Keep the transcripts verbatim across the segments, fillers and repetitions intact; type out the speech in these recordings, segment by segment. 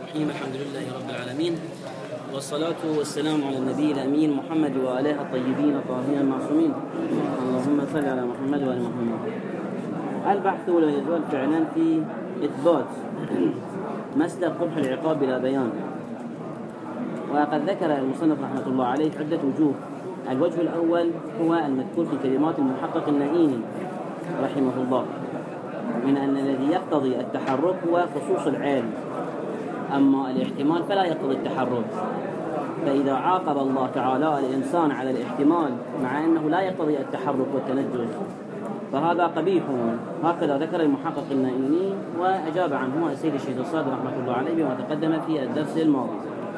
الرحيم. الحمد لله رب العالمين، والصلاة والسلام على النبي الأمين محمد وآله الطيبين الطاهرين المعصومين. اللهم صل على محمد وآل محمد. البحث ولا يزال فعلا في إثبات مسلك قبح العقاب بلا بيان. وقد ذكر المصنف رحمة الله عليه عدة وجوه. الوجه الأول هو المذكور في كلمات المحقق النائيني رحمه الله من أن الذي يقتضي التحرك هو خصوص العلم، أما الاحتمال فلا يقتضي التحرك. فإذا عاقب الله تعالى الإنسان على الاحتمال مع أنه لا يقتضي التحرك والتنجس فهذا قبيح، هكذا ذكر المحقق النائيني وأجاب عنه السيد الشيخ الصادق رحمة الله عليه بما تقدم في الدرس الماضي.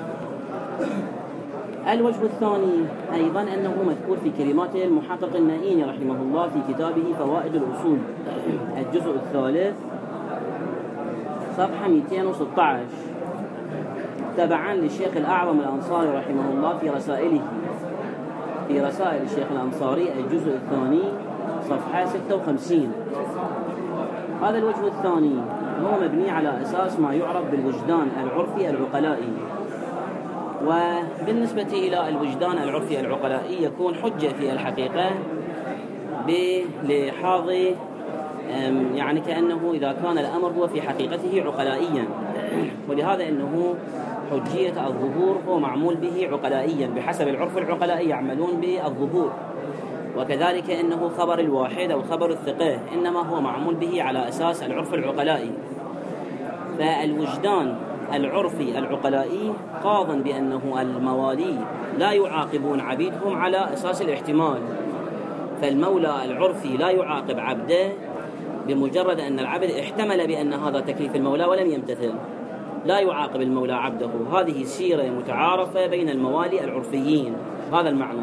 الوجه الثاني أيضا أنه مذكور في كلمات المحقق النائيني رحمه الله في كتابه فوائد الأصول الجزء الثالث صفحة مئتين وستة عشر تبعا للشيخ الأعظم الأنصاري رحمه الله في رسائله في رسائل الشيخ الأنصاري الجزء الثاني صفحة ستة وخمسين. هذا الوجه الثاني هو مبني على أساس ما يعرف بالوجدان العرفي العقلائي. وبالنسبة إلى الوجدان العرفي العقلائي يكون حجة في الحقيقة بلحاظ يعني كأنه إذا كان الأمر هو في حقيقته عقلائيا، ولهذا أنه حجية الظهور هو معمول به عقلائيا بحسب العرف العقلائي يعملون بالظهور، وكذلك أنه خبر الواحد أو خبر الثقة إنما هو معمول به على أساس العرف العقلائي. فالوجدان العرفي العقلائي قاض بأنه الموالي لا يعاقبون عبيدهم على أساس الاحتمال، فالمولى العرفي لا يعاقب عبده بمجرد أن العبد احتمل بأن هذا تكليف المولى ولم يمتثل، لا يعاقب المولى عبده. هذه سيرة متعارفة بين الموالي العرفيين، هذا المعنى.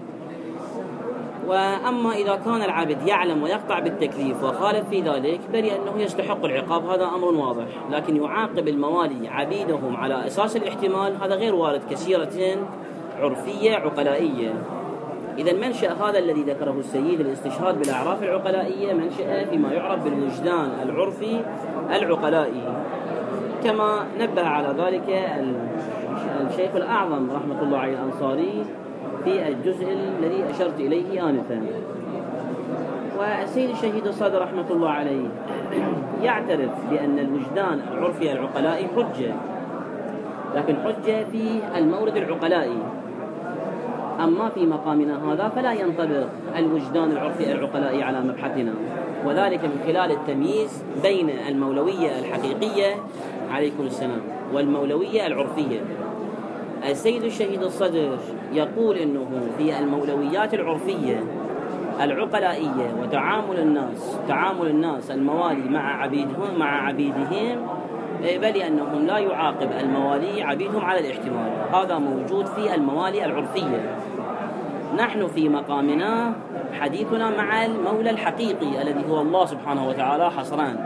وأما إذا كان العبد يعلم ويقطع بالتكليف وخالف في ذلك بل أنه يستحق العقاب، هذا أمر واضح. لكن يعاقب الموالي عبيدهم على أساس الاحتمال هذا غير وارد كسيرة عرفية عقلائية. إذا منشأ هذا الذي ذكره السيد الاستشهاد بالأعراف العقلائية منشأ فيما يعرف بالوجدان العرفي العقلائي، كما نبه على ذلك الشيخ الأعظم رحمة الله عليه الأنصاري في الجزء الذي أشرت إليه آنفا. والسيد الشهيد الصادق رحمة الله عليه يعترف بأن الوجدان العرفي العقلائي حجة، لكن حجة في المورد العقلائي. أما في مقامنا هذا فلا ينطبق الوجدان العرفي العقلائي على مبحثنا، وذلك من خلال التمييز بين المولوية الحقيقية عليكم السلام والمولوية العرفية. السيد الشهيد الصدر يقول إنه في المولويات العرفية العقلائية وتعامل الناس تعامل الناس الموالي مع عبيدهم مع عبيدهم بل أنهم لا يعاقب الموالي عبيدهم على الاحتمال، هذا موجود في الموالي العرفية. نحن في مقامنا حديثنا مع المولى الحقيقي الذي هو الله سبحانه وتعالى حصران،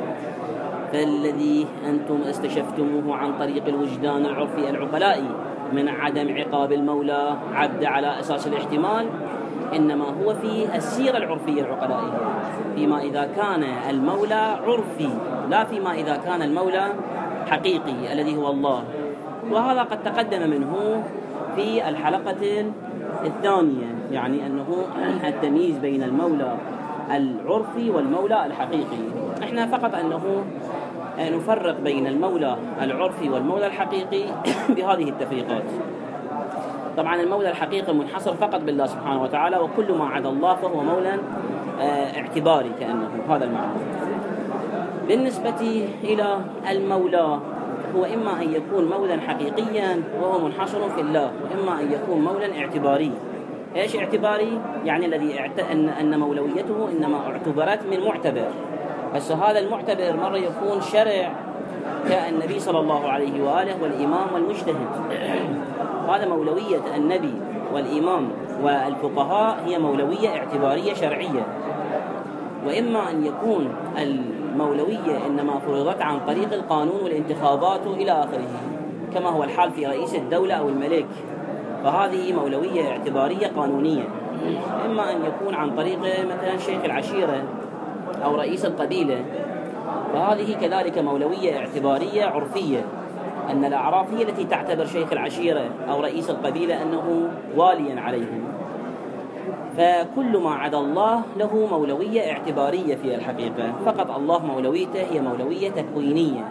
فالذي أنتم استشفتموه عن طريق الوجدان العرفي العقلائي من عدم عقاب المولى عبد على أساس الاحتمال إنما هو في السيرة العرفية العقلائية، فيما إذا كان المولى عرفي لا فيما إذا كان المولى حقيقي الذي هو الله. وهذا قد تقدم منه في الحلقة الثانية، يعني أنه التمييز بين المولى العرفي والمولى الحقيقي. احنا فقط أنه نفرق بين المولى العرفي والمولى الحقيقي بهذه التفريقات. طبعا المولى الحقيقي منحصر فقط بالله سبحانه وتعالى، وكل ما عدا الله فهو مولى اعتباري كأنه، هذا المعنى. بالنسبة إلى المولى هو إما أن يكون مولا حقيقيا وهو منحصر في الله، وإما أن يكون مولا اعتباري. إيش اعتباري؟ يعني الذي اعت... أن... أن مولويته إنما اعتبرت من معتبر، بس هذا المعتبر مرة يكون شرع كالنبي صلى الله عليه وآله والإمام والمجتهد. هذا مولوية النبي والإمام والفقهاء هي مولوية اعتبارية شرعية. وإما أن يكون المولوية إنما فرضت عن طريق القانون والانتخابات إلى آخره، كما هو الحال في رئيس الدولة أو الملك، فهذه مولوية اعتبارية قانونية. إما أن يكون عن طريق مثلا شيخ العشيرة أو رئيس القبيلة، فهذه كذلك مولوية اعتبارية عرفية. أن الأعراف هي التي تعتبر شيخ العشيرة أو رئيس القبيلة أنه واليا عليهم. فكل ما عدا الله له مولوية اعتبارية في الحقيقة، فقط الله مولويته هي مولوية تكوينية.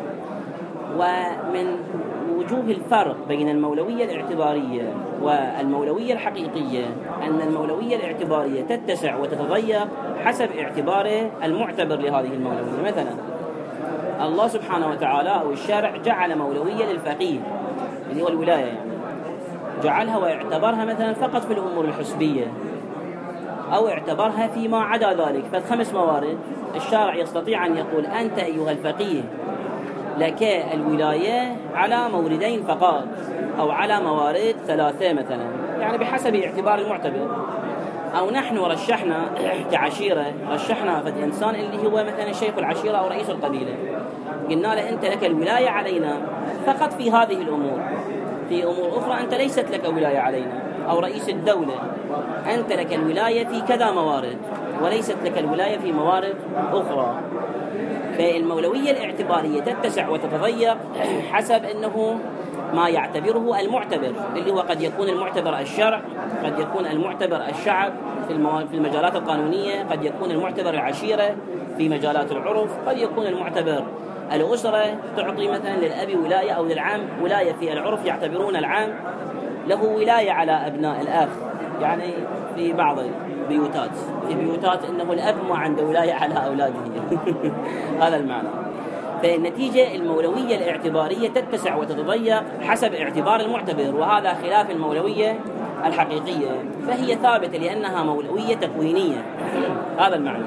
ومن وجوه الفرق بين المولوية الاعتبارية والمولوية الحقيقية أن المولوية الاعتبارية تتسع وتتضيق حسب اعتبار المعتبر لهذه المولوية. مثلا الله سبحانه وتعالى أو الشارع جعل مولوية للفقيه اللي هو الولاية، يعني جعلها واعتبرها مثلا فقط في الأمور الحسبية، أو اعتبرها فيما عدا ذلك. فالخمس موارد الشارع يستطيع أن يقول أنت أيها الفقيه لك الولاية على موردين فقط، أو على موارد ثلاثة مثلا، يعني بحسب اعتبار المعتبر. أو نحن رشحنا كعشيرة، رشحنا فد إنسان اللي هو مثلا شيخ العشيرة أو رئيس القبيلة، قلنا له أنت لك الولاية علينا فقط في هذه الأمور، في أمور أخرى أنت ليست لك ولاية علينا. أو رئيس الدولة أنت لك الولاية في كذا موارد وليست لك الولاية في موارد أخرى. فالمولوية الاعتبارية تتسع وتتضيق حسب أنه ما يعتبره المعتبر، اللي هو قد يكون المعتبر الشرع، قد يكون المعتبر الشعب في المجالات القانونية، قد يكون المعتبر العشيرة في مجالات العرف، قد يكون المعتبر الأسرة تعطي مثلا للأب ولاية أو للعام ولاية. في العرف يعتبرون العام له ولاية على أبناء الأخ، يعني في بعض البيوتات في بيوتات إنه الأب ما عنده ولاية على أولاده هذا المعنى. فالنتيجة المولوية الاعتبارية تتسع وتتضيق حسب اعتبار المعتبر، وهذا خلاف المولوية الحقيقية، فهي ثابتة لأنها مولوية تكوينية. هذا المعنى.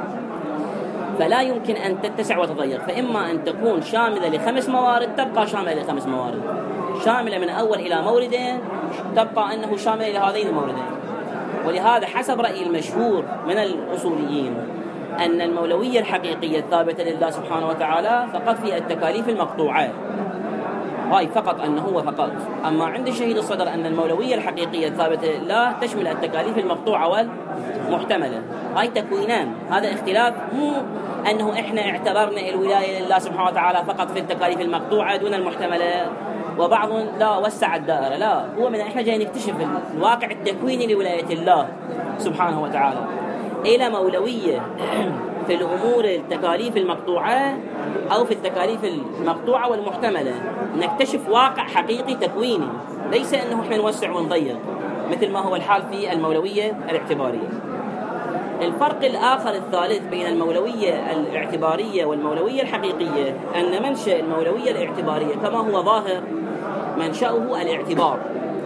فلا يمكن أن تتسع وتضيق، فإما أن تكون شاملة لخمس موارد تبقى شاملة لخمس موارد، شاملة من أول إلى موردين تبقى أنه شامل إلى هذين الموردين. ولهذا حسب رأي المشهور من الأصوليين أن المولوية الحقيقية الثابتة لله سبحانه وتعالى فقط في التكاليف المقطوعة، هاي فقط أنه هو فقط. أما عند الشهيد الصدر أن المولوية الحقيقية الثابتة لله تشمل التكاليف المقطوعة والمحتملة، هاي تكوينان. هذا اختلاف، مو أنه إحنا اعتبرنا الولاية لله سبحانه وتعالى فقط في التكاليف المقطوعة دون المحتملة، وبعض لا وسع الدائرة، لا، هو من إحنا جاي نكتشف الواقع التكويني لولاية الله سبحانه وتعالى إلى مولوية في الأمور التكاليف المقطوعة أو في التكاليف المقطوعة والمحتملة، نكتشف واقع حقيقي تكويني، ليس أنه إحنا نوسع ونضيق مثل ما هو الحال في المولوية الاعتبارية. الفرق الآخر الثالث بين المولوية الاعتبارية والمولوية الحقيقية أن منشأ المولوية الاعتبارية كما هو ظاهر منشأه الاعتبار،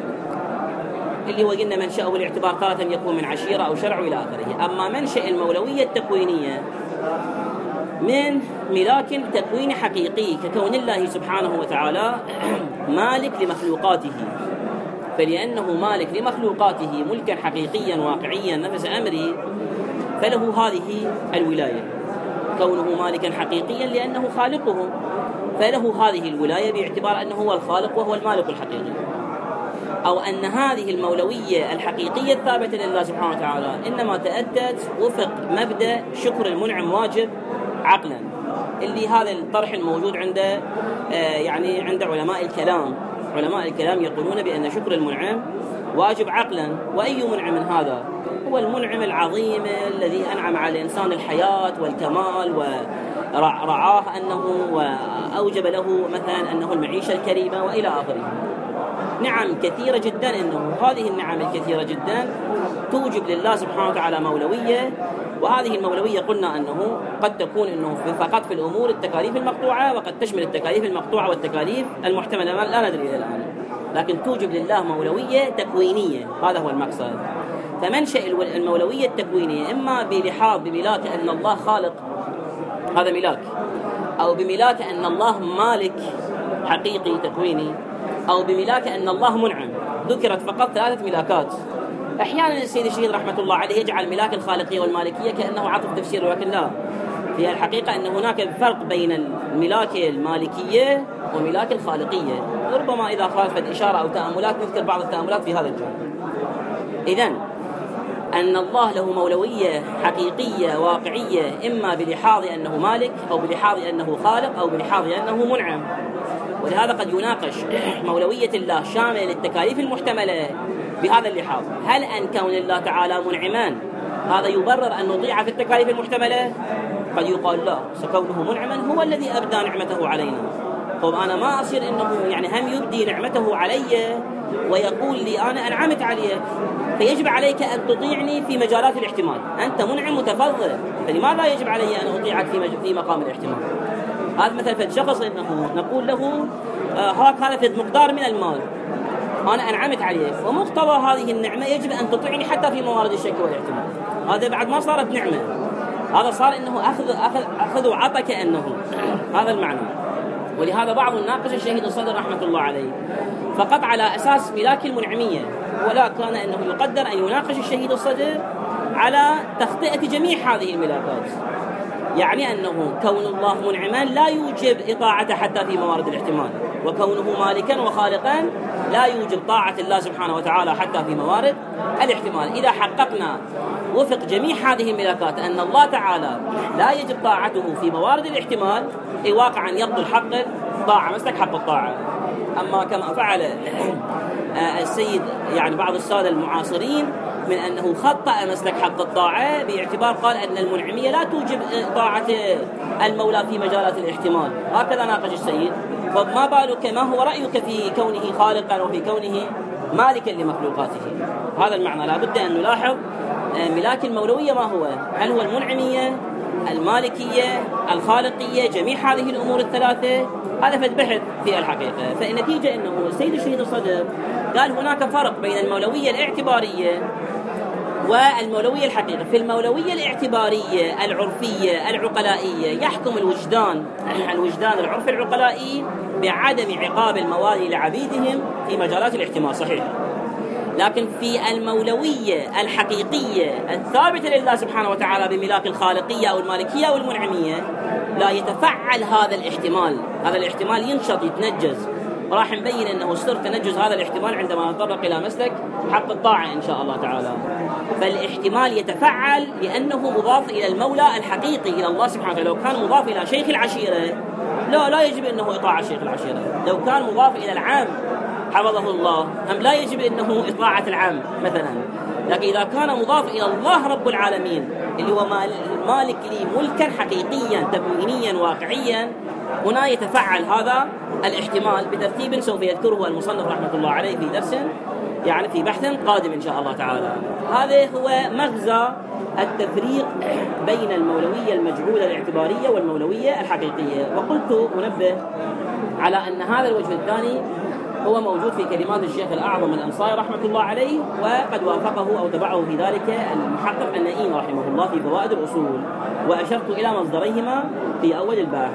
اللي هو قلنا منشأه الاعتبار تارة يكون من عشيرة أو شرع إلى آخره. أما منشأ المولوية التكوينية من ملاك تكوين حقيقي ككون الله سبحانه وتعالى مالك لمخلوقاته، فلأنه مالك لمخلوقاته ملكا حقيقيا واقعيا نفس أمره فله هذه الولاية. كونه مالكا حقيقيا لأنه خالقه فله هذه الولاية باعتبار أنه هو الخالق وهو المالك الحقيقي. أو أن هذه المولوية الحقيقية الثابتة لله سبحانه وتعالى إنما تأتت وفق مبدأ شكر المنعم واجب عقلا، اللي هذا الطرح الموجود عند يعني عند علماء الكلام. علماء الكلام يقولون بأن شكر المنعم واجب عقلا. وأي منعم هذا؟ هو المنعم العظيم الذي أنعم على الإنسان الحياة والكمال ورعاه أنه وأوجب له مثلا أنه المعيشة الكريمة وإلى آخره. نعم كثيرة جدا، أنه هذه النعم الكثيرة جدا توجب لله سبحانه وتعالى مولوية، وهذه المولوية قلنا أنه قد تكون أنه فقط في الأمور التكاليف المقطوعة، وقد تشمل التكاليف المقطوعة والتكاليف المحتملة لا ندري إلى الآن، لكن توجب لله مولوية تكوينية. هذا هو المقصد. فمنشأ المولوية التكوينية إما بلحاظ بملاك أن الله خالق، هذا ملاك، أو بملاك أن الله مالك حقيقي تكويني، أو بملاك أن الله منعم. ذكرت فقط ثلاثة ملاكات. أحيانا السيد الشهيد رحمة الله عليه يجعل ملاك الخالقية والمالكية كأنه عطف تفسير، ولكن لا، في الحقيقة أن هناك فرق بين الملاك المالكية وملاك الخالقية. ربما إذا خالفت إشارة أو تأملات نذكر بعض التأملات في هذا الجانب. إذن أن الله له مولوية حقيقية واقعية إما بلحاظ أنه مالك، أو بلحاظ أنه خالق، أو بلحاظ أنه منعم. ولهذا قد يناقش مولوية الله شاملة للتكاليف المحتملة بهذا اللحاظ. هل أن كون الله تعالى منعما هذا يبرر أن نطيع في التكاليف المحتملة؟ قد يقال لا، فكونه منعما هو الذي أبدى نعمته علينا. طب أنا ما أصير إنه يعني هم يبدي نعمته علي ويقول لي أنا أنعمت عليك فيجب عليك أن تطيعني في مجالات الاحتمال. أنت منعم متفضل، فلماذا يجب علي أن أطيعك في في مقام الاحتمال؟ هذا مثلا في الشخص إنه نقول له آه هذا في مقدار من المال أنا أنعمت عليك، ومقتضى هذه النعمة يجب أن تطيعني حتى في موارد الشك والاحتمال. هذا بعد ما صارت نعمة، هذا صار إنه أخذ أخذ أخذ وعطى كأنه هذا المعنى. ولهذا بعض الناقش الشهيد الصدر رحمة الله عليه فقط على أساس ملاك المنعمية، ولا كان أنه يقدر أن يناقش الشهيد الصدر على تخطئة جميع هذه الملاكات. يعني أنه كون الله منعما لا يوجب إطاعته حتى في موارد الاحتمال، وكونه مالكا وخالقا لا يوجب طاعة الله سبحانه وتعالى حتى في موارد الاحتمال. إذا حققنا وفق جميع هذه الملاكات أن الله تعالى لا يجب طاعته في موارد الاحتمال، أي واقعا يبطل حق الطاعة مسلك حق الطاعة. أما كما فعل السيد يعني بعض السادة المعاصرين من أنه خطأ مسلك حق الطاعة باعتبار قال أن المنعمية لا توجب طاعة المولى في مجالات الاحتمال، هكذا ناقش السيد. فما بالك ما هو رأيك في كونه خالقا وفي كونه مالكا لمخلوقاته؟ هذا المعنى لا بد أن نلاحظ ملاك المولوية ما هو، هل هو المنعمية، المالكية، الخالقية، جميع هذه الأمور الثلاثة؟ هذا في البحث في الحقيقة. فالنتيجة أنه السيد الشهيد الصدر قال هناك فرق بين المولوية الاعتبارية والمولوية الحقيقية. في المولوية الاعتبارية العرفية العقلائية يحكم الوجدان الوجدان العرفي العقلائي بعدم عقاب الموالي لعبيدهم في مجالات الاحتمال، صحيح. لكن في المولوية الحقيقية الثابتة لله سبحانه وتعالى بملاك الخالقية أو المالكية أو المنعمية لا يتفعل هذا الاحتمال، هذا الاحتمال ينشط يتنجز. راح نبين أنه سر تنجز هذا الاحتمال عندما نتطرق إلى مسلك حق الطاعة إن شاء الله تعالى. فالاحتمال يتفعل لأنه مضاف إلى المولى الحقيقي إلى الله سبحانه وتعالى. لو كان مضاف إلى شيخ العشيرة لا لا يجب أنه إطاعة شيخ العشيرة. لو كان مضاف إلى العام حفظه الله هم لا يجب أنه إطاعة العام مثلا. لكن إذا كان مضاف إلى الله رب العالمين اللي هو مالك لي ملكا حقيقيا تكوينيا واقعيا، هنا يتفعل هذا الاحتمال بترتيب سوف يذكره المصنف رحمة الله عليه في درس يعني في بحث قادم إن شاء الله تعالى. هذا هو مغزى التفريق بين المولوية المجعولة الاعتبارية والمولوية الحقيقية. وقلت منبه على أن هذا الوجه الثاني هو موجود في كلمات الشيخ الأعظم الأنصاري رحمة الله عليه، وقد وافقه أو تبعه في ذلك المحقق النائين رحمه الله في فوائد الأصول، وأشرت إلى مصدريهما في أول الباحث.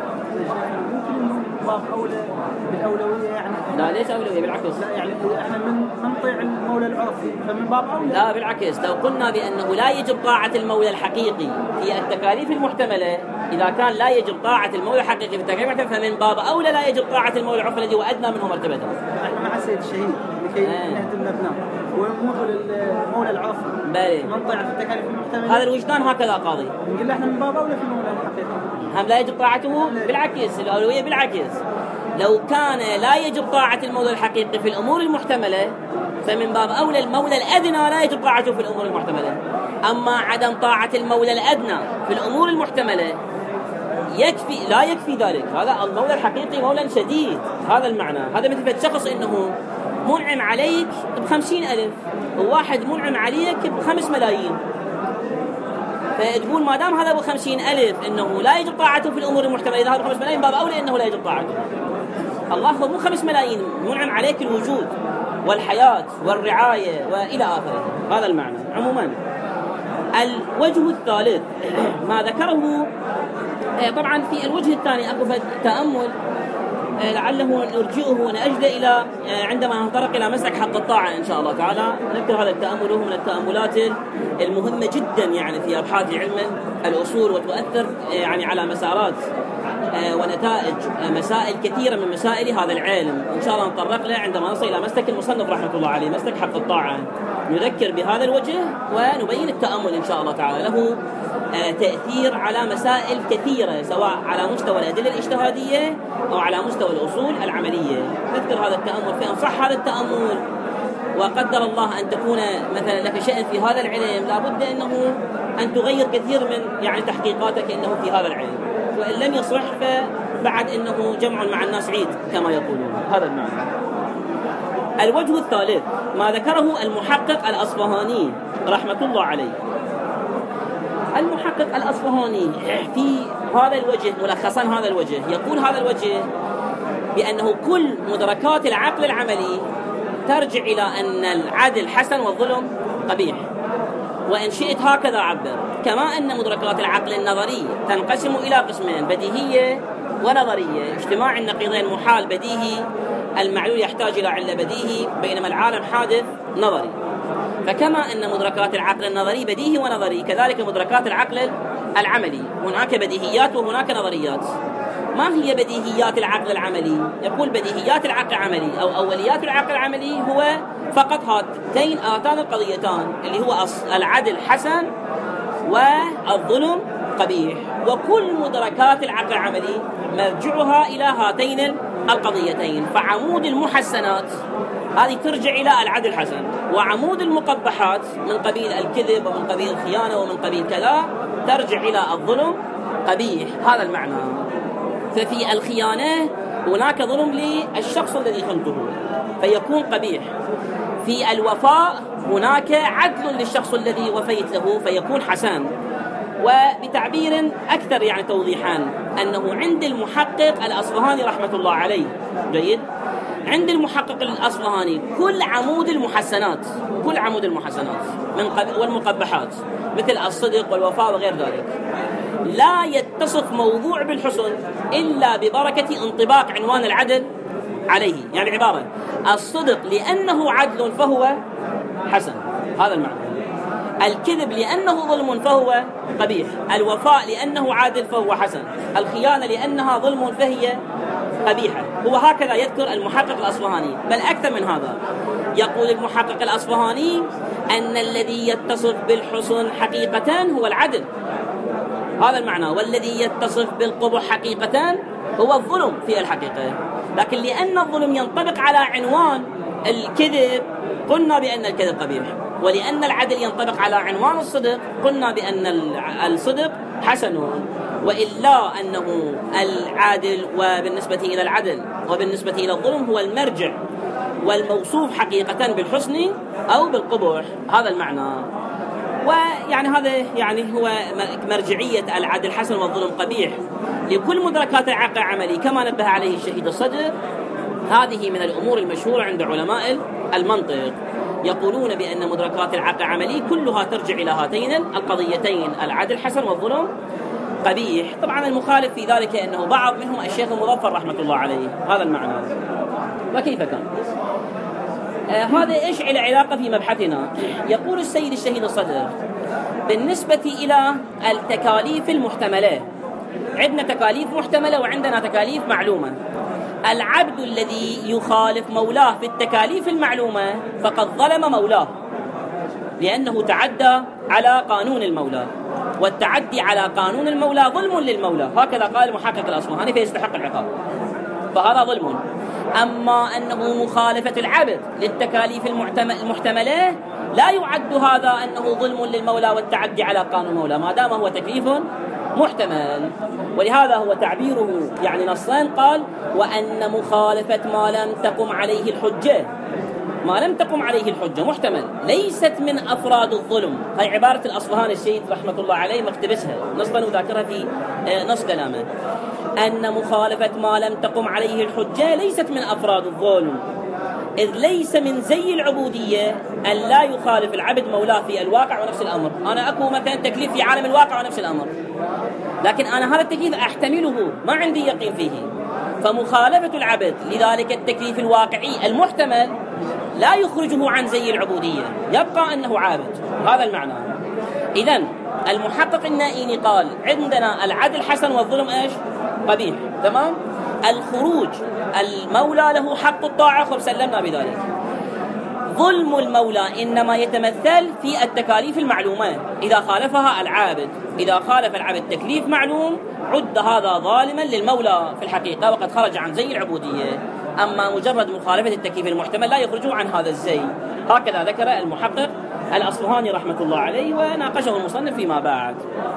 باب أولى بالأولوية يعني؟ لا ليش أولوية، بالعكس. لا يعني إحنا من نطيع المولى العرفي فمن باب أولى. لا بالعكس، لو قلنا بأنه لا يجب طاعة المولى الحقيقي في التكاليف المحتملة، إذا كان لا يجب طاعة المولى الحقيقي في التكاليف المحتملة فمن باب أولى لا يجب طاعة المولى العرفي الذي هو أدنى منه مرتبة. إحنا مع السيد الشهيد لكي نهدم الأبناء ونموت للمولى العرفي. بلى. نطيع في التكاليف المحتملة. هذا الوجدان هكذا قاضي. نقول إحنا من باب أولى في المولى الحقيقي. هم لا يجب طاعته بالعكس، الأولوية بالعكس. لو كان لا يجب طاعة المولى الحقيقي في الأمور المحتملة فمن باب أولى المولى الأدنى لا يجب طاعته في الأمور المحتملة. أما عدم طاعة المولى الأدنى في الأمور المحتملة يكفي لا يكفي ذلك. هذا المولى الحقيقي مولى شديد، هذا المعنى. هذا مثل شخص إنه منعم عليك بخمسين ألف وواحد منعم عليك بخمس ملايين، فتقول ما دام هذا بخمسين ألف إنه لا يجب طاعته في الأمور المحتملة، إذا هذا بخمس ملايين باب أولى إنه لا يجب طاعته. الله هو مو خمس ملايين منعم عليك الوجود والحياة والرعاية وإلى آخره. هذا المعنى. عموما الوجه الثالث ما ذكره طبعا في الوجه الثاني أكو تأمل لعله نرجئه ونأجل إلى عندما ننطلق إلى مسلك حق الطاعة إن شاء الله تعالى. نذكر هذا التأمل هو من التأملات المهمة جدا يعني في أبحاث علم الأصول، وتؤثر يعني على مسارات ونتائج مسائل كثيرة من مسائل هذا العلم. إن شاء الله نتطرق له عندما نصل إلى مسلك المصنف رحمة الله عليه، مسلك حق الطاعة. نذكر بهذا الوجه ونبين التأمل إن شاء الله تعالى. له تأثير على مسائل كثيرة، سواء على مستوى الأدلة الاجتهادية أو على مستوى الأصول العملية. نذكر هذا التأمل، فإن صح هذا التأمل وقدر الله أن تكون مثلا لك شأن في هذا العلم، لابد أنه أن تغير كثير من يعني تحقيقاتك أنه في هذا العلم، وإن لم يصح فبعد أنه جمع مع الناس عيد كما يقولون. هذا المعنى. الوجه الثالث ما ذكره المحقق الأصفهاني رحمة الله عليه. المحقق الأصفهاني في هذا الوجه، ملخصا هذا الوجه، يقول هذا الوجه بأنه كل مدركات العقل العملي ترجع إلى أن العدل حسن والظلم قبيح. وإن شئت هكذا عبر، كما أن مدركات العقل النظري تنقسم إلى قسمين: بديهية ونظرية. اجتماع النقيضين محال بديهي، المعلول يحتاج إلى علة بديهي، بينما العالم حادث نظري. فكما أن مدركات العقل النظري بديهي ونظري، كذلك مدركات العقل العملي هناك بديهيات وهناك نظريات. ما هي بديهيات العقل العملي؟ يقول بديهيات العقل العملي أو أوليات العقل العملي هو فقط هاتين آتان القضيتان، اللي هو العدل حسن والظلم قبيح. وكل مدركات العقل العملي مرجعها إلى هاتين القضيتين. فعمود المحسنات هذه ترجع إلى العدل حسن، وعمود المقبحات من قبيل الكذب ومن قبيل الخيانة ومن قبيل كذا ترجع إلى الظلم قبيح. هذا المعنى. ففي الخيانة هناك ظلم للشخص الذي خنته فيكون قبيح. في الوفاء هناك عدل للشخص الذي وفيت له فيكون حسن. وبتعبير أكثر يعني توضيحا، أنه عند المحقق الأصفهاني رحمة الله عليه، جيد، عند المحقق الأصفهاني كل عمود المحسنات كل عمود المحسنات من قبل والمقبحات مثل الصدق والوفاء وغير ذلك لا يتصف موضوع بالحسن إلا ببركة انطباق عنوان العدل عليه. يعني عبارة: الصدق لأنه عدل فهو حسن، هذا المعنى. الكذب لأنه ظلم فهو قبيح. الوفاء لأنه عادل فهو حسن. الخيانة لأنها ظلم فهي قبيحة. هو هكذا يذكر المحقق الأصفهاني، بل أكثر من هذا. يقول المحقق الأصفهاني أن الذي يتصف بالحسن حقيقة هو العدل، هذا المعنى، والذي يتصف بالقبح حقيقة هو الظلم في الحقيقة. لكن لأن الظلم ينطبق على عنوان الكذب قلنا بأن الكذب قبيح، ولأن العدل ينطبق على عنوان الصدق قلنا بأن الصدق حسن. وإلا أنه العادل وبالنسبة إلى العدل وبالنسبة إلى الظلم هو المرجع والموصوف حقيقة بالحسن أو بالقبح، هذا المعنى. ويعني هذا يعني هو مرجعية العدل حسن والظلم قبيح لكل مدركات العقل العملي كما نبه عليه الشهيد الصدر. هذه من الأمور المشهورة عند علماء المنطق، يقولون بأن مدركات العقل العملي كلها ترجع إلى هاتين القضيتين: العدل حسن والظلم قبيح. طبعا المخالف في ذلك أنه بعض منهم الشيخ المظفر رحمة الله عليه، هذا المعنى. وكيف كان؟ آه هذا إيش العلاقة في مبحثنا؟ يقول السيد الشهيد الصدر: بالنسبة إلى التكاليف المحتملة، عندنا تكاليف محتملة وعندنا تكاليف معلومة. العبد الذي يخالف مولاه في التكاليف المعلومة فقد ظلم مولاه، لأنه تعدى على قانون المولى، والتعدي على قانون المولى ظلم للمولى، هكذا قال المحقق الأصفهاني، فيستحق العقاب، فهذا ظلم. أما أنه مخالفة العبد للتكاليف المحتملة لا يعد هذا أنه ظلم للمولى والتعدي على قانون المولى، ما دام هو تكليف محتمل. ولهذا هو تعبيره يعني نصين، قال: وأن مخالفة ما لم تقم عليه الحجة، ما لم تقم عليه الحجة محتمل، ليست من أفراد الظلم. هاي عبارة الأصفهاني الشهيد رحمة الله عليه مقتبسها نصبا وذاكرها في نص كلامه: أن مخالفة ما لم تقم عليه الحجة ليست من أفراد الظلم، إذ ليس من زي العبودية أن لا يخالف العبد مولاه في الواقع ونفس الأمر. أنا أكو مثلا تكليف في عالم الواقع ونفس الأمر، لكن أنا هذا التكليف أحتمله، ما عندي يقين فيه، فمخالفة العبد لذلك التكليف الواقعي المحتمل لا يخرجه عن زي العبودية، يبقى أنه عابد، هذا المعنى. إذن المحقق النائيني قال: عندنا العدل حسن والظلم إيش؟ قبيح، تمام؟ الخروج المولى له حق الطاعة، خب سلمنا بذلك. ظلم المولى إنما يتمثل في التكاليف المعلومة إذا خالفها العابد. إذا خالف العبد تكليف معلوم عد هذا ظالما للمولى في الحقيقة وقد خرج عن زي العبودية. أما مجرد مخالفة التكليف المحتمل لا يخرج عن هذا الزي. هكذا ذكر المحقق الأصفهاني رحمة الله عليه وناقشه المصنف فيما بعد.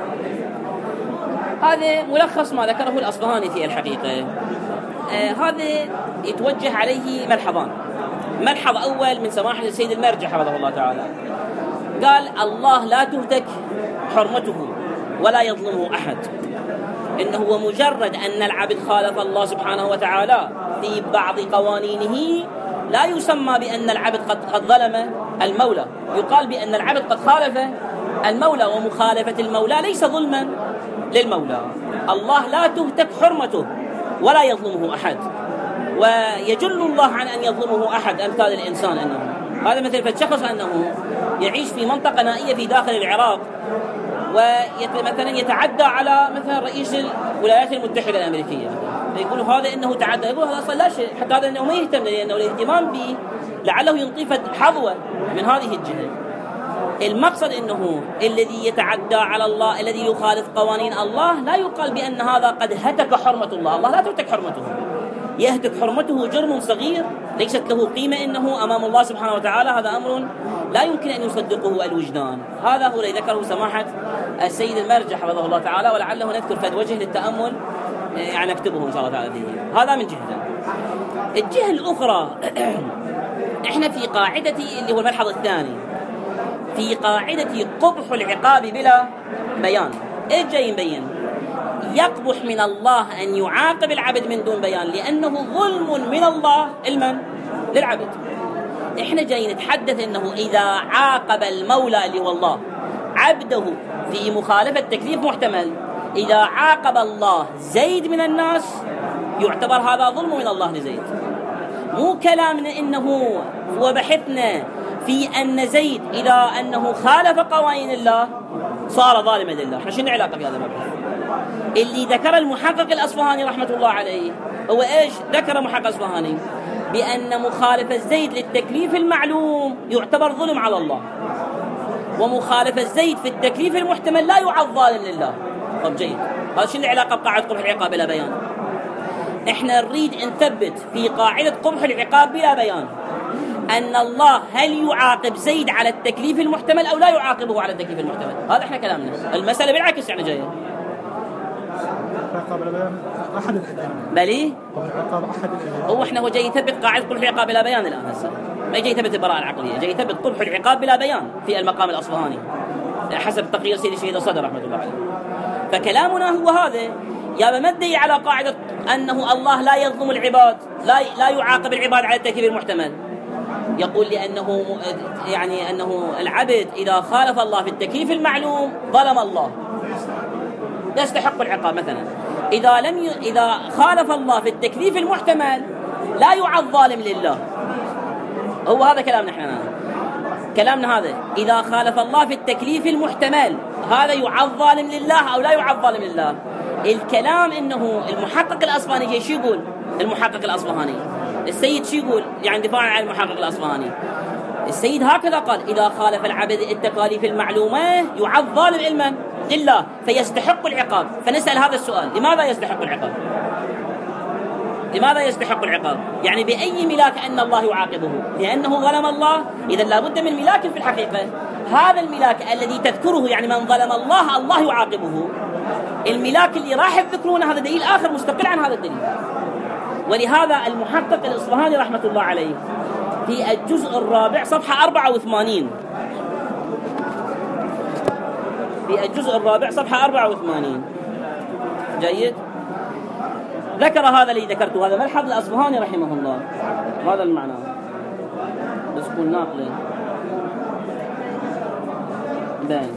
هذا ملخص ما ذكره الأصفهاني في الحقيقة. آه هذا يتوجه عليه ملحظان. ملحظ أول من سماحة السيد المرجع حفظه الله تعالى، قال الله لا تهتك حرمته ولا يظلمه أحد، إنه مجرد أن العبد خالف الله سبحانه وتعالى في بعض قوانينه لا يسمى بأن العبد قد, قد ظلم المولى، يقال بأن العبد قد خالف المولى، ومخالفة المولى ليس ظلما للمولى. الله لا تهتك حرمته ولا يظلمه أحد، ويجل الله عن أن يظلمه أحد أمثال الإنسان. أنه هذا مثل فالشخص أنه يعيش في منطقة نائية في داخل العراق ومثلا يتعدى على مثلا رئيس الولايات المتحدة الأمريكية، يقول هذا إنه تعدى، يقول هذا أصلا لا شيء، حتى هذا إنه ما يهتم، لأنه الاهتمام به لعله ينطي حظوة من هذه الجهة. المقصد أنه الذي يتعدى على الله، الذي يخالف قوانين الله، لا يقال بأن هذا قد هتك حرمة الله. الله لا تهتك حرمته، يهتك حرمته جرم صغير ليست له قيمة إنه أمام الله سبحانه وتعالى، هذا أمر لا يمكن أن يصدقه الوجدان. هذا هو الذي ذكره سماحة السيد المرجع حفظه الله تعالى، ولعله نذكر فد وجه للتأمل يعني نكتبه إن شاء الله تعالى فيه. هذا من جهة. الجهة الأخرى إحنا في قاعدة اللي هو الملحظ الثاني، في قاعدة قبح العقاب بلا بيان. إيش جاي يبين؟ يقبح من الله أن يعاقب العبد من دون بيان، لأنه ظلم من الله المن للعبد. إحنا جاي نتحدث أنه إذا عاقب المولى اللي هو الله عبده في مخالفة تكليف محتمل، إذا عاقب الله زيد من الناس يعتبر هذا ظلم من الله لزيد. مو كلامنا إنه وبحثنا في أن زيد إذا أنه خالف قوانين الله صار ظالما لله. احنا شنو علاقة بهذا المبحث؟ اللي ذكر المحقق الأصفهاني رحمة الله عليه هو إيش؟ ذكر محقق الأصفهاني بأن مخالفة زيد للتكليف المعلوم يعتبر ظلم على الله، ومخالفة زيد في التكليف المحتمل لا يعد ظالم لله. طب جيد، هذا شنو العلاقة بقاعدة قبح العقاب بلا بيان؟ احنا نريد نثبت في قاعدة قبح العقاب بلا بيان أن الله هل يعاقب زيد على التكليف المحتمل أو لا يعاقبه على التكليف المحتمل. هذا احنا كلامنا. المسألة بالعكس يعني جاية أحد الأدلة بلي العقاب أحد الأدلة. هو احنا هو جاي يثبت قاعدة قبح العقاب بلا بيان الآن هسه، ما جاي يثبت البراءة العقلية، جاي يثبت قبح العقاب بلا بيان في المقام الأصفهاني حسب تقرير سيدي الشهيد الصدر رحمة الله عليه. فكلامنا هو هذا، يا بمدي على قاعدة أنه الله لا يظلم العباد، لا لا يعاقب العباد على التكليف المحتمل، يقول لأنه يعني أنه العبد إذا خالف الله في التكليف المعلوم ظلم الله يستحق العقاب. مثلا إذا لم ي... إذا خالف الله في التكليف المحتمل لا يعد ظالم لله. هو هذا كلامنا احنا، كلامنا هذا إذا خالف الله في التكليف المحتمل هذا يعد ظالم لله أو لا يعد ظالم لله. الكلام إنه المحقق الأصفهاني جاي شو يقول؟ المحقق الأصفهاني السيد شو يقول يعني دفاعا عن المحقق الأصفهاني؟ السيد هكذا قال: إذا خالف العبد التكاليف المعلومة يعد ظالم علما لله فيستحق العقاب. فنسأل هذا السؤال: لماذا يستحق العقاب؟ لماذا يستحق العقاب؟ يعني بأي ملاك أن الله يعاقبه؟ لأنه ظلم الله. إذا لابد من ملاك في الحقيقة. هذا الملاك الذي تذكره يعني من ظلم الله الله يعاقبه. الملاك اللي راح تذكرونه هذا دليل آخر مستقل عن هذا الدليل. ولهذا المحقق الإصفهاني رحمة الله عليه في الجزء الرابع صفحة أربعة وثمانين، في الجزء الرابع صفحة أربعة وثمانين جيد ذكر هذا اللي ذكرته. هذا ملحظ الأصفهاني رحمه الله، هذا المعنى بس كون ناقله باين.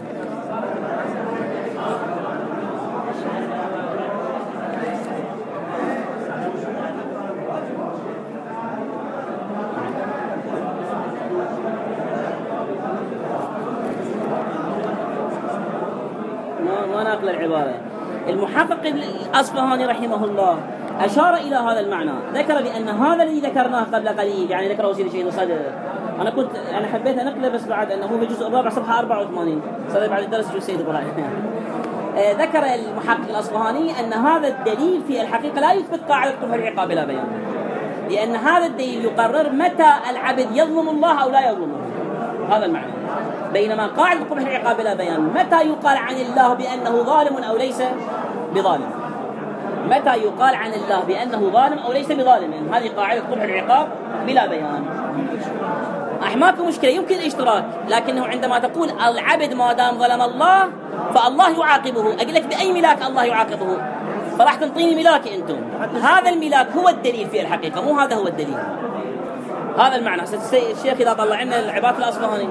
ما ناقل العبارة. المحقق الأصفهاني رحمه الله أشار إلى هذا المعنى، ذكر بأن هذا الذي ذكرناه قبل قليل يعني ذكره سيدي الشهيد الصدر أنا كنت أنا حبيت أنقله بس بعد أنه في الجزء الرابع صفحة أربعة وثمانين صار بعد الدرس جو سيد إبراهيم. ذكر المحقق الأصفهاني أن هذا الدليل في الحقيقة لا يثبت قاعدة قبح العقاب بلا بيان، لأن هذا الدليل يقرر متى العبد يظلم الله أو لا يظلمه، هذا المعنى. بينما قاعدة قبح العقاب بلا بيان متى يقال عن الله بأنه ظالم أو ليس بظالم، متى يقال عن الله بأنه ظالم أو ليس بظالم، هذه قاعدة قبح العقاب بلا بيان. أحماكم مشكلة يمكن الاشتراك، لكنه عندما تقول العبد ما دام ظلم الله فالله يعاقبه، أقول لك بأي ملاك الله يعاقبه؟ فراح تنطيني ملاك أنتم، هذا الملاك هو الدليل في الحقيقة، مو هذا هو الدليل. هذا المعنى. الشيخ إذا طلع لنا العبارة الأصفهاني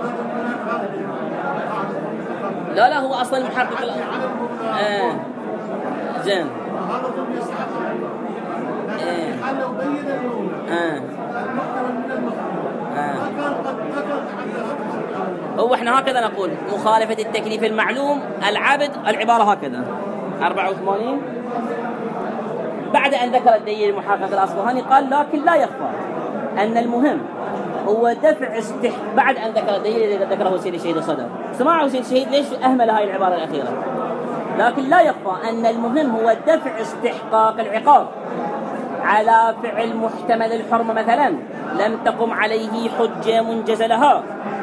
لا لا هو أصلا المحقق ال... آه. زين آه. آه. آه. هو احنا هكذا نقول مخالفة التكليف المعلوم العبد، العبارة هكذا أربعة وثمانين. بعد أن ذكر الدليل المحقق الأصفهاني قال لكن لا يخفى أن المهم هو دفع استح... بعد أن ذكر الدليل الذي ذكره سيد الشهيد الصدر، سماعه سيد الشهيد ليش أهمل هاي العبارة الأخيرة؟ لكن لا يخفى أن المهم هو دفع استحقاق العقاب على فعل محتمل الحرمة مثلا لم تقم عليه حجة منجزة لها،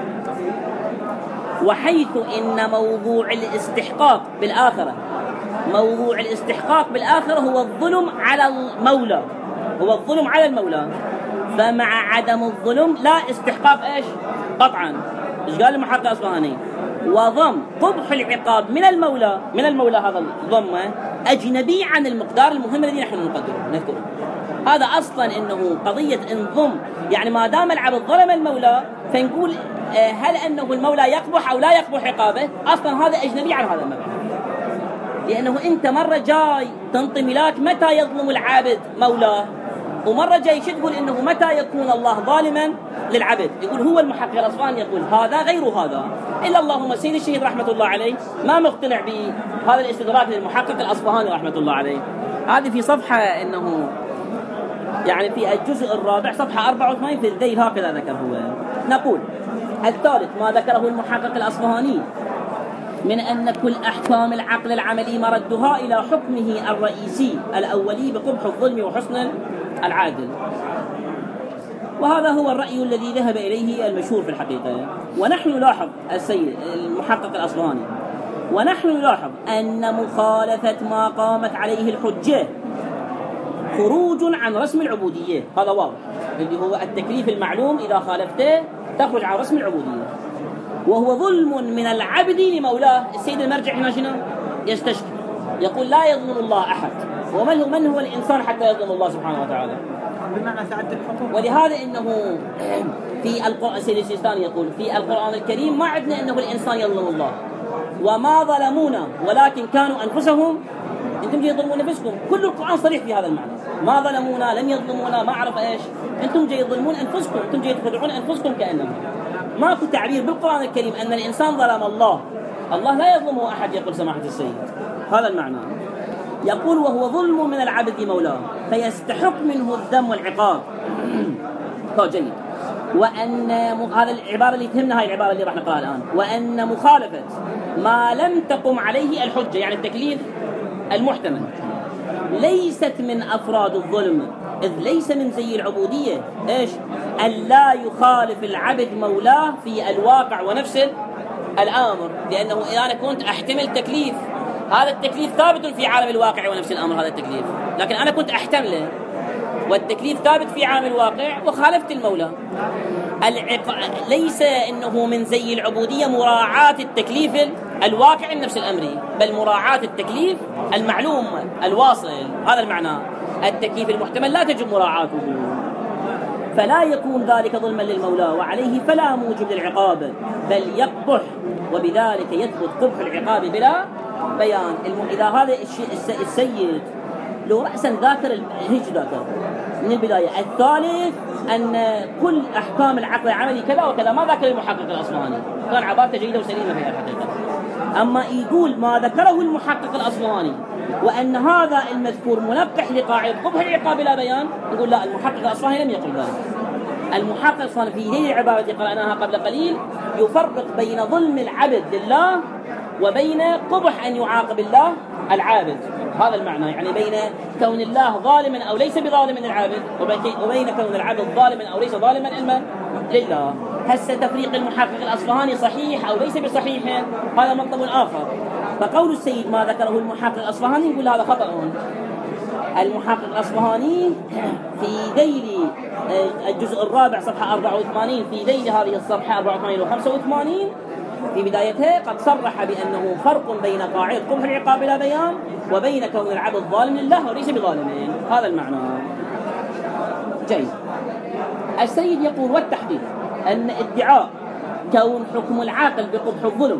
وحيث إن موضوع الاستحقاق بالآخرة موضوع الاستحقاق بالآخرة هو الظلم على المولى، هو الظلم على المولى، فمع عدم الظلم لا استحقاق إيش قطعا. إيش قال المحقق الأصفهاني؟ وضم قبح العقاب من المولى، من المولى هذا الضمة أجنبي عن المقدار المهم الذي نحن نقدره نذكره. هذا أصلا إنه قضية انضم، يعني ما دام العبد ظلم المولى فنقول هل أنه المولى يقبح أو لا يقبح عقابه؟ أصلا هذا أجنبي عن هذا المبحث، لأنه أنت مرة جاي تنطي ملاك متى يظلم العابد مولاه، ومرة جاي تقول إنه متى يكون الله ظالما للعبد. يقول هو المحقق الأصفهاني يقول هذا غير هذا، إلا اللهم سيد الشهيد رحمة الله عليه ما مقتنع بهذا الاستدراك للمحقق الأصفهاني رحمة الله عليه. هذه في صفحة إنه يعني في الجزء الرابع صفحة أربعة وثمانين في الذيل هكذا ذكر هو. نقول الثالث ما ذكره المحقق الأصفهاني من أن كل أحكام العقل العملي مردها إلى حكمه الرئيسي الأولي بقبح الظلم وحسن العادل، وهذا هو الرأي الذي ذهب إليه المشهور في الحقيقة. ونحن نلاحظ السيد المحقق الأصفهاني ونحن نلاحظ أن مخالفة ما قامت عليه الحجة خروج عن رسم العبودية، هذا واضح، اللي هو التكليف المعلوم إذا خالفته تخرج عن رسم العبودية، وهو ظلم من العبد لمولاه. السيد المرجع هنا شنو يستشكل؟ يقول لا يظلم الله أحد، ومن هو من هو الإنسان حتى يظلم الله سبحانه وتعالى؟ بمعنى سعادة الحقوق. ولهذا إنه في القرآن السيد السيستاني يقول في القرآن الكريم ما عندنا إنه الإنسان يظلم الله، وما ظلمونا ولكن كانوا أنفسهم، أنتم جاي يظلمون نفسكم، كل القرآن صريح في هذا المعنى، ما ظلمونا لم يظلمونا ما أعرف إيش، أنتم جاي يظلمون أنفسكم، أنتم جاي تخدعون أنفسكم كأنهم. ماكو تعبير بالقرآن الكريم أن الإنسان ظلم الله، الله لا يظلمه أحد يقول سماحة السيد، هذا المعنى. يقول وهو ظلم من العبد لمولاه فيستحق منه الذم والعقاب. جيد. وأن هذا العبارة اللي تهمنا هاي العبارة اللي راح نقرأها الآن، وأن مخالفة ما لم تقم عليه الحجة يعني التكليف المحتمل ليست من أفراد الظلم، إذ ليس من زي العبودية إيش أن لا يخالف العبد مولاه في الواقع ونفس الأمر، لأنه إذا أنا كنت أحتمل تكليف، هذا التكليف ثابت في عالم الواقع ونفس الأمر هذا التكليف، لكن أنا كنت أحتمله والتكليف ثابت في عالم الواقع وخالفت المولى. العق... ليس إنه من زي العبودية مراعاة التكليف الواقع نفس الأمر، بل مراعاة التكليف المعلوم الواصل، هذا المعنى. التكليف المحتمل لا تجب مراعاته، فلا يكون ذلك ظلما للمولى وعليه فلا موجب للعقاب بل يقبح، وبذلك يثبت قبح العقاب بلا بيان. إذا هذا السيد لو رأسا ذاكر هيك ذاكر من البداية. الثالث أن كل أحكام العقل العملي كذا وكذا، ما ذكر المحقق الأصفهاني، كان عبارته جيدة وسليمة في الحقيقة. أما يقول ما ذكره المحقق الأصفهاني وأن هذا المذكور ملقح لقاعدة قبح العقاب بلا بيان، يقول لا، المحقق الأصفهاني لم يقل ذلك، المحقق الأصفهاني في ذيل العبارة التي قرأناها قبل قليل يفرق بين ظلم العبد لله وبين قبح أن يعاقب الله العابد. هذا المعنى، يعني بين كون الله ظالما أو ليس بظالم للعابد وبين كون العبد ظالما أو ليس ظالما لله. هسه تفريق المحقق الأصفهاني صحيح أو ليس بصحيح هذا مطلب آخر. فقول السيد ما ذكره المحقق الأصفهاني يقول هذا خطأ. المحقق الأصفهاني في ذيل الجزء الرابع صفحة أربعة وثمانين، في ذيل هذه الصفحة أربعة وثمانين وخمسة وثمانين في بدايتها قد صرح بأنه فرق بين قاعدة قبح العقاب لا بيان وبين كون العبد ظالم لله وليس بظالمين. هذا المعنى. جيد. السيد يقول والتحقيق أن ادعاء كون حكم العاقل بقبح الظلم.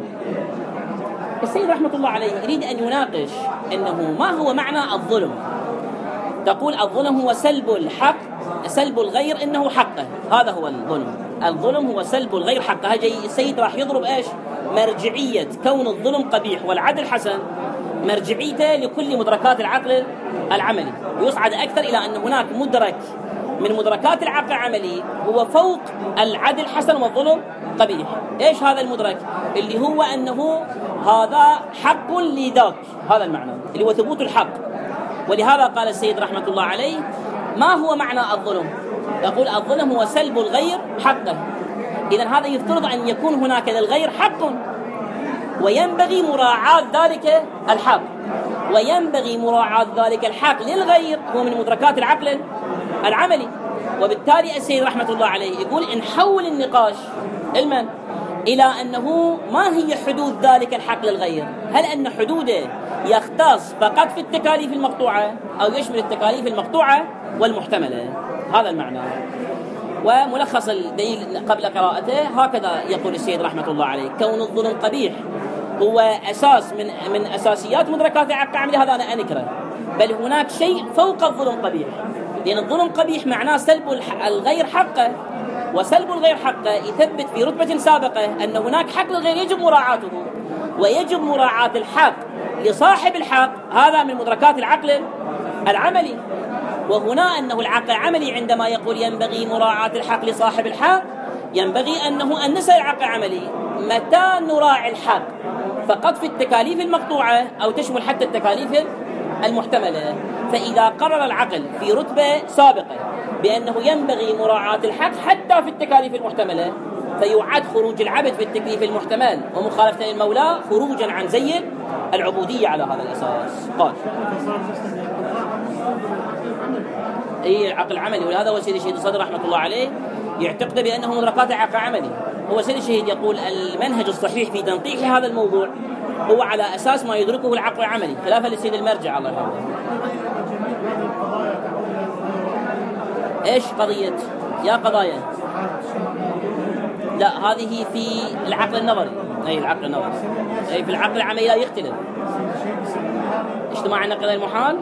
السيد رحمة الله عليه يريد أن يناقش أنه ما هو معنى الظلم. تقول الظلم هو سلب الحق، سلب الغير إنه حقه، هذا هو الظلم. الظلم هو سلب الغير حقه. هجي السيد راح يضرب إيش؟ مرجعية كون الظلم قبيح والعدل حسن، مرجعيته لكل مدركات العقل العملي، ويصعد أكثر إلى أن هناك مدرك من مدركات العقل العملي هو فوق العدل حسن والظلم قبيح. إيش هذا المدرك؟ اللي هو أنه هذا حق لذاك، هذا المعنى اللي هو ثبوت الحق. ولهذا قال السيد رحمة الله عليه ما هو معنى الظلم؟ يقول الظلم هو سلب الغير حقه. إذن هذا يفترض أن يكون هناك للغير حق وينبغي مراعاة ذلك الحق، وينبغي مراعاة ذلك الحق للغير هو من مدركات العقل العملي. وبالتالي السيد رحمة الله عليه يقول إن حول النقاش علما إلى أنه ما هي حدود ذلك الحق للغير، هل أن حدوده يختص فقط في التكاليف المقطوعة أو يشمل التكاليف المقطوعة والمحتملة؟ هذا المعنى. وملخص الدليل قبل قراءته هكذا يقول السيد رحمة الله عليه كون الظلم قبيح هو أساس من من أساسيات مدركات العقل العملي، هذا أنا أنكره، بل هناك شيء فوق الظلم قبيح، لأن الظلم قبيح معناه سلب الغير حقه، وسلب الغير حقه يثبت في رتبة سابقة أن هناك حق للغير يجب مراعاته، ويجب مراعاة الحق لصاحب الحق، هذا من مدركات العقل العملي. وهنا أنه العقل العملي عندما يقول ينبغي مراعاة الحق لصاحب الحق ينبغي أنه أن نسأل العقل العملي متى نراعي الحق، فقط في التكاليف المقطوعة أو تشمل حتى التكاليف المحتملة. فإذا قرر العقل في رتبة سابقة بأنه ينبغي مراعاة الحق حتى في التكاليف المحتملة، فيعد خروج العبد في التكليف المحتمل ومخالفة للمولى خروجا عن زي العبودية على هذا الأساس. قال أي العقل العملي، ولهذا هو سيد الشهيد الصدر رحمة الله عليه يعتقد بأنه مدركات العقل العملي. هو سيد الشهيد يقول المنهج الصحيح في تنقيح هذا الموضوع هو على أساس ما يدركه العقل العملي، خلافا للسيد المرجع الله يرحمه. إيش قضية؟ يا قضايا لا، هذه في العقل النظري، أي العقل النظري، أي في العقل العملي لا يختلف. اجتماع النقل المحال،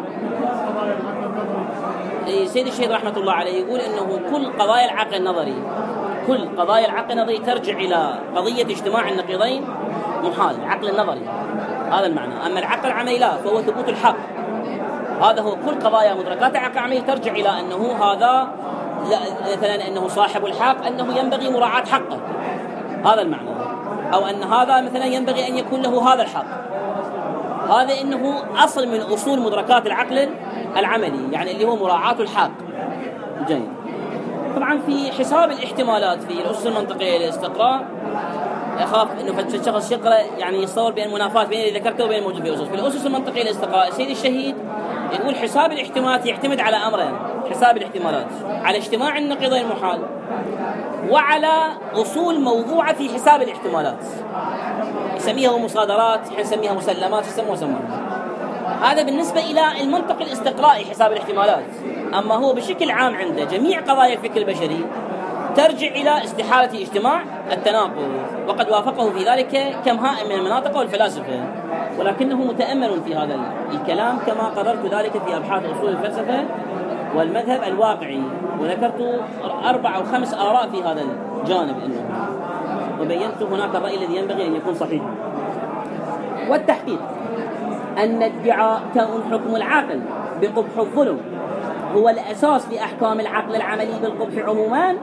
سيد الشهيد رحمة الله عليه يقول إنه كل قضايا العقل النظري كل قضايا العقل النظري ترجع إلى قضية اجتماع النقيضين محال، العقل النظري هذا المعنى. أما العقل العملي لا، فهو ثبوت الحق. هذا هو كل قضايا مدركات العقل العملي ترجع إلى أنه هذا مثلا أنه صاحب الحق أنه ينبغي مراعاة حقه، هذا المعنى، أو أن هذا مثلا ينبغي أن يكون له هذا الحق. هذا إنه أصل من أصول مدركات العقل العملي، يعني اللي هو مراعاة الحق. جيد. طبعا في حساب الاحتمالات في الأسس المنطقية للاستقراء أخاف إنه فتش الشخص يقرأ يعني يصور بين المنافات بين اللي ذكرته وبين الموجود في الأسس. في الأسس المنطقية للاستقراء السيد الشهيد يقول حساب الاحتمالات يعتمد على أمرين: حساب الاحتمالات على اجتماع النقيضين المحال، وعلى أصول موضوعة في حساب الاحتمالات يسميها مصادرات، نسميها مسلمات، يسموها سموها. هذا بالنسبة إلى المنطق الاستقرائي حساب الاحتمالات. أما هو بشكل عام عنده جميع قضايا الفكر البشري ترجع إلى استحالة اجتماع التناقض، وقد وافقه في ذلك كم هائل من المناطق والفلاسفة، ولكنه متأمل في هذا الكلام كما قررت ذلك في أبحاث أصول الفلسفة والمذهب الواقعي، وذكرت أربع أو خمس آراء في هذا الجانب إنه وبينت هناك الرأي الذي ينبغي أن يكون صحيح. والتحقيق أن ادعاء كون حكم العقل بقبح الظلم هو الأساس لأحكام العقل العملي بالقبح عموما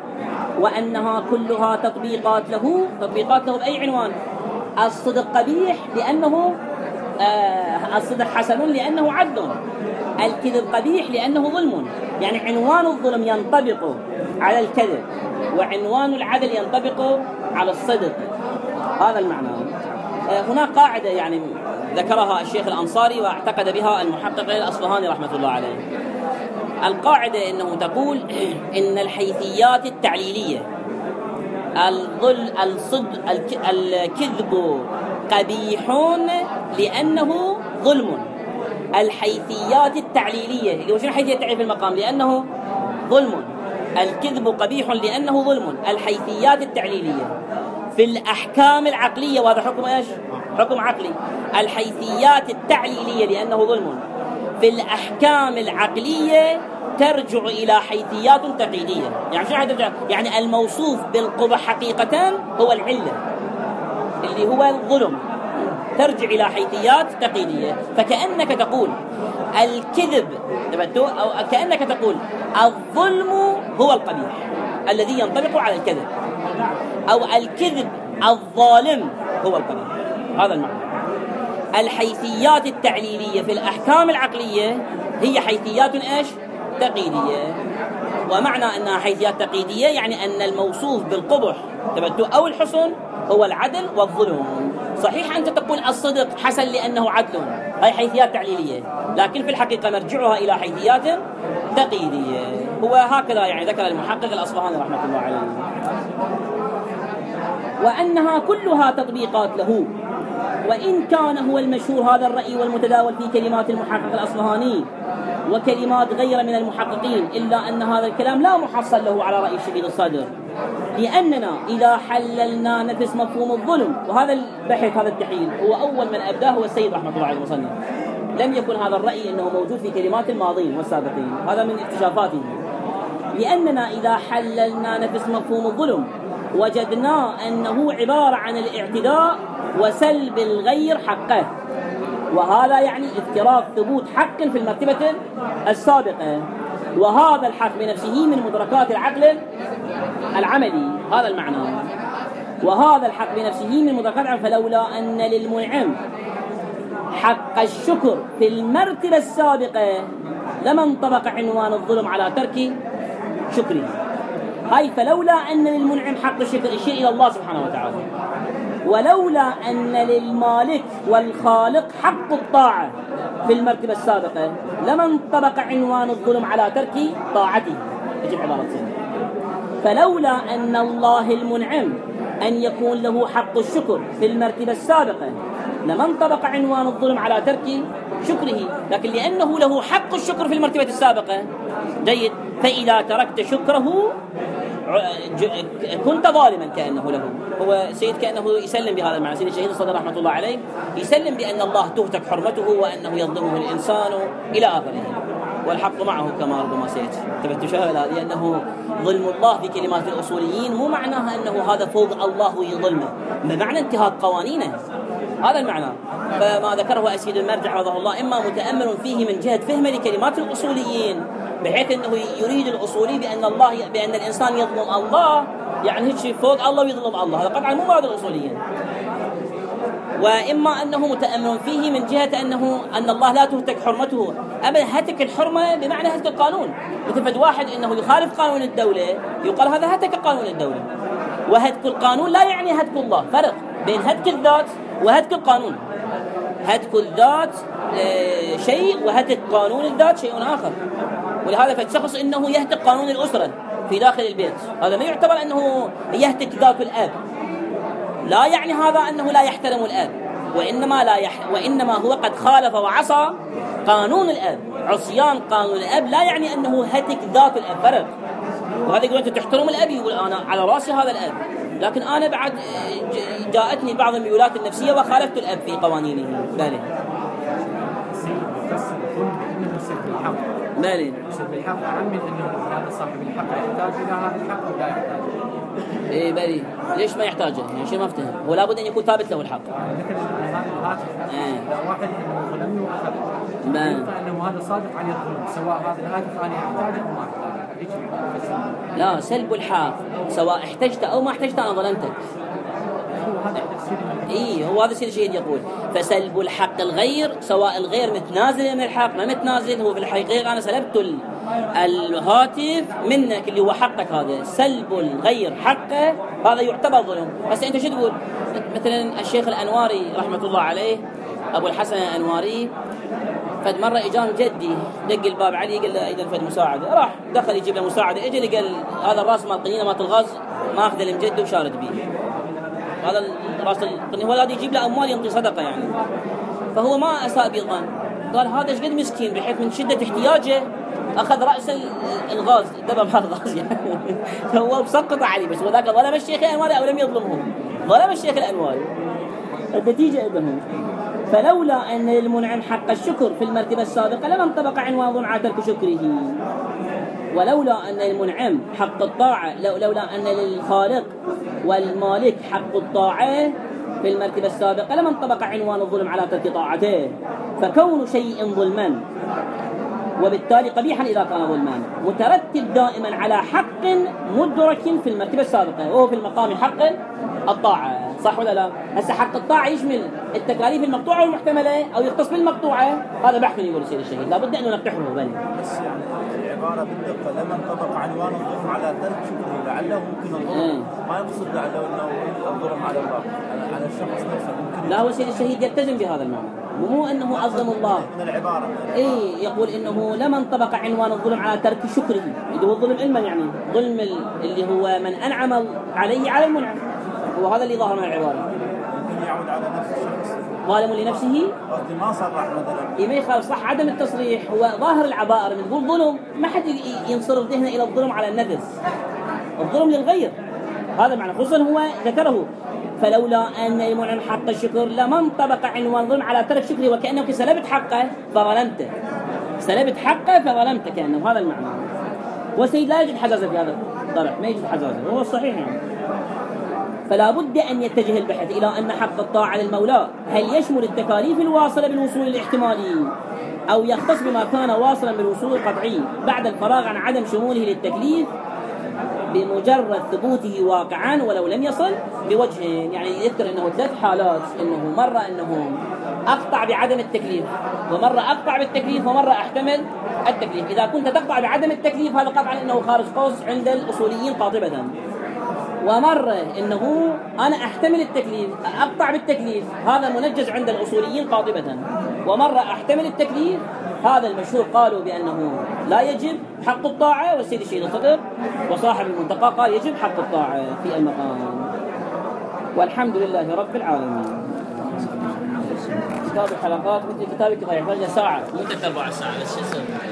وأنها كلها تطبيقات له. تطبيقات له بأي عنوان؟ الصدق قبيح لأنه آه الصدق حسن لأنه عدل، الكذب قبيح لأنه ظلم. يعني عنوان الظلم ينطبق على الكذب، وعنوان العدل ينطبق على الصدق. هذا المعنى. آه هنا قاعدة يعني ذكرها الشيخ الأنصاري واعتقد بها المحقق الأصفهاني رحمة الله عليه. القاعدة أنه تقول إن الحيثيات التعليلية الظل الصد الكذب قبيح لأنه ظلم. الحيثيات التعليلية اللي هو شنو الحيثية التعليلية في المقام؟ لأنه ظلم. الكذب قبيح لأنه ظلم. الحيثيات التعليلية في الأحكام العقلية، وهذا حكم إيش؟ حكم عقلي. الحيثيات التعليلية لأنه ظلم في الأحكام العقلية ترجع إلى حيثيات تقييدية. يعني شنو ترجع؟ يعني الموصوف بالقبح حقيقة هو العلة اللي هو الظلم، ترجع إلى حيثيات تقييدية. فكأنك تقول الكذب أو كأنك تقول الظلم هو القبيح الذي ينطبق على الكذب، أو الكذب الظالم هو القبيح. هذا المعنى. الحيثيات التعليلية في الأحكام العقلية هي حيثيات إيش؟ تقييدية. ومعنى أنها حيثيات تقييدية يعني أن الموصوف بالقبح أو الحسن هو العدل والظلم. صحيح أنت تقول الصدق حسن لأنه عدل، هاي حيثيات تعليلية، لكن في الحقيقة مرجعها إلى حيثيات تقييدية. هو هكذا يعني ذكر المحقق الأصفهاني رحمة الله عليه. وأنها كلها تطبيقات له. وإن كان هو المشهور هذا الرأي والمتداول في كلمات المحقق الأصفهاني وكلمات غير من المحققين، إلا أن هذا الكلام لا محصل له على رأي الشديد الصدر، لأننا إذا حللنا نفس مفهوم الظلم، وهذا البحث هذا التحليل هو أول من أبداه هو السيد رحمة الله عليه المصنف، لم يكن هذا الرأي أنه موجود في كلمات الماضين والسابقين، هذا من اكتشافاته. لأننا إذا حللنا نفس مفهوم الظلم وجدنا أنه عبارة عن الاعتداء وسلب الغير حقه، وهذا يعني افتراض ثبوت حق في المرتبة السابقة، وهذا الحق بنفسه من مدركات العقل العملي. هذا المعنى. وهذا الحق بنفسه من مدركات العقل. فلولا أن للمنعم حق الشكر في المرتبة السابقة لما انطبق عنوان الظلم على ترك شكره. هاي فلولا أن للمنعم حق الشكر الشيء إلى الله سبحانه وتعالى، ولولا أن للمالك والخالق حق الطاعة في المرتبة السابقة لما انطبق عنوان الظلم على ترك طاعته. يجب عبارة سنة. فلولا أن الله المنعم أن يكون له حق الشكر في المرتبة السابقة لما انطبق عنوان الظلم على ترك شكره، لكن لأنه له حق الشكر في المرتبة السابقة جيد، فإذا تركت شكره كنت ظالما كأنه له. هو سيد كأنه يسلم بهذا المعنى. سيد الشهيد الصدر رحمة الله عليه يسلم بأن الله تهتك حرمته وأنه يظلمه الإنسان إلى آخره، والحق معه كما ربما سيأتي. تبت شهلا، لأنه ظلم الله في كلمات الأصوليين مو معناها أنه هذا فوق الله يظلمه، بمعنى انتهاك قوانينه. هذا المعنى. فما ذكره أسيد المرجع رضاه الله إما متأمل فيه من جهة فهمه لكلمات الأصوليين، بحيث أنه يريد الأصولي بأن الله بأن الإنسان يظلم الله، يعني هيك فوق الله ويظلم الله، هذا قطعا مو مراد الأصوليين. وإما أنه متأمل فيه من جهة أنه أن الله لا تهتك حرمته. أبدا هتك الحرمة بمعنى هتك القانون. مثل فد واحد أنه يخالف قانون الدولة يقال هذا هتك قانون الدولة، وهتك القانون لا يعني هتك الله. فرق بين هتك الذات وهتك القانون. هتك الذات شيء وهتك قانون الذات شيء آخر. ولهذا فالشخص إنه يهتك قانون الأسرة في داخل البيت، هذا ما يعتبر أنه يهتك ذات الأب، لا يعني هذا أنه لا يحترم الأب، وإنما, لا يح... وإنما هو قد خالف وعصى قانون الأب. عصيان قانون الأب لا يعني أنه هتك ذات الأب. فرق. وهذا يقول أنت تحترم الأب، يقول أنا على رأسي هذا الأب، لكن أنا بعد جاءتني بعض الميولات النفسية وخالفت الأب في قوانينه. بله بالي سلب الحق عمي انه هذا صاحب الحق يحتاج الى هذا الحق او لا يحتاج. ايه بالي ليش ما يحتاجه؟ يعني شيء ما افتهم. هو لابد ان يكون ثابت له الحق. مثل هذا الهاتف اذا واحد انه ظلمني واخذ فانه هذا صادق عن الظلم، سواء هذا الهاتف انا احتاجه او ما احتاجه. لا، سلب الحق سواء احتجت او ما احتجت انا ظلمتك. اي هو هذا الشيء الشهيد يقول. فسلب الحق الغير سواء الغير متنازل من الحق ما متنازل، هو في الحقيقه انا سلبت الهاتف منك اللي هو حقك. هذا سلب الغير حقه هذا يعتبر ظلم. بس انت شو تقول؟ مثلا الشيخ الانواري رحمه الله عليه، ابو الحسن الانواري، فد مره اجاه جدي دق الباب علي قال له اذا فد مساعده، راح دخل يجيب له مساعده، اجى قال هذا الراس مال القنينه مال الغاز ماخذه لمجده وشارد به. هذا راس القنينه هو الذي يجيب له اموال ينطي صدقه يعني. فهو ما اساء بالظن، قال هذا ايش قد مسكين بحيث من شده احتياجه اخذ راس الغاز دبب هذا الغاز يعني. فهو مسقط عليه، بس وذاك ظلم الشيخ الانواري او لم يظلمه؟ ظلم الشيخ الانواري. النتيجه انه فلولا ان للمنعم حق الشكر في المرتبه السابقه لما انطبق عنوان ظلم على ترك شكره. ولولا ان للمنعم حق الطاعه، لولا ان للخالق والمالك حق الطاعه في المرتبه السابقه لما انطبق عنوان الظلم على ترك طاعته. فكون شيء ظلما وبالتالي قبيحا إذا كان ظلمان مترتب دائما على حق مدرك في المرتبة السابقة وهو في المقام حق الطاعة. صح ولا لا؟ هسه حق الطاعة يشمل التكاليف المقطوعة والمحتملة أو يختص بالمقطوعة، هذا بحث يقول سيد الشهيد لابد أن ننقحه. بل بس يعني العبارة بالدقة لما انطبق عنوان الظلم على ترك شكره لعله ممكن الظلم ما يقصد لعله أنه الظلم على الله على الشخص نفسه ممكن. لا، هو سيد الشهيد يلتزم بهذا المعنى، ومو انه عظم الله من العباره. اي يقول انه لما انطبق عنوان الظلم على ترك شكره، اللي هو الظلم علما يعني ظلم اللي هو من انعم عليه على المنعم، هو هذا اللي ظهر من العباره. ممكن يعود على نفس الشخص ظالم لنفسه. قصدي ما صرح مثلا. اي ما يخالف، صح عدم التصريح هو ظاهر العباره. من تقول ظلم ما حد ينصرف ذهنه الى الظلم على النفس، الظلم للغير هذا معنى، خصوصا هو ذكره. فلولا أن المنعم حق الشكر لما انطبق عنوان ظلم على ترك شكره وكأنك سلبت حقه فظلمته، سلبت حقه فظلمته كأنه هذا المعنى. والسيد لا يجد حزازة في هذا الطرح، ما يجد حزازة، هو الصحيح يعني. فلا بد أن يتجه البحث إلى أن حق الطاعة للمولى هل يشمل التكاليف الواصلة بالوصول الاحتمالي أو يختص بما كان واصلا بالوصول القطعي بعد الفراغ عن عدم شموله للتكليف بمجرد ثبوته واقعا ولو لم يصل بوجهين. يعني يذكر انه ثلاث حالات، انه مرة انه اقطع بعدم التكليف، ومرة اقطع بالتكليف، ومرة احتمل التكليف. اذا كنت تقطع بعدم التكليف هذا قطعا انه خارج قوس عند الاصوليين قاطبة. ومرة انه انا احتمل التكليف اقطع بالتكليف، هذا منجز عند الاصوليين قاطبة. ومرة احتمل التكليف، هذا المشهور قالوا بأنه لا يجب حق الطاعة، والسيد الشهيد الصدر وصاحب المنتقى قال يجب حق الطاعة في المقام. والحمد لله رب العالمين. كتاب الحلقات مثل كتابك ضيع فرجة ساعة مو أربع ساعة بس شو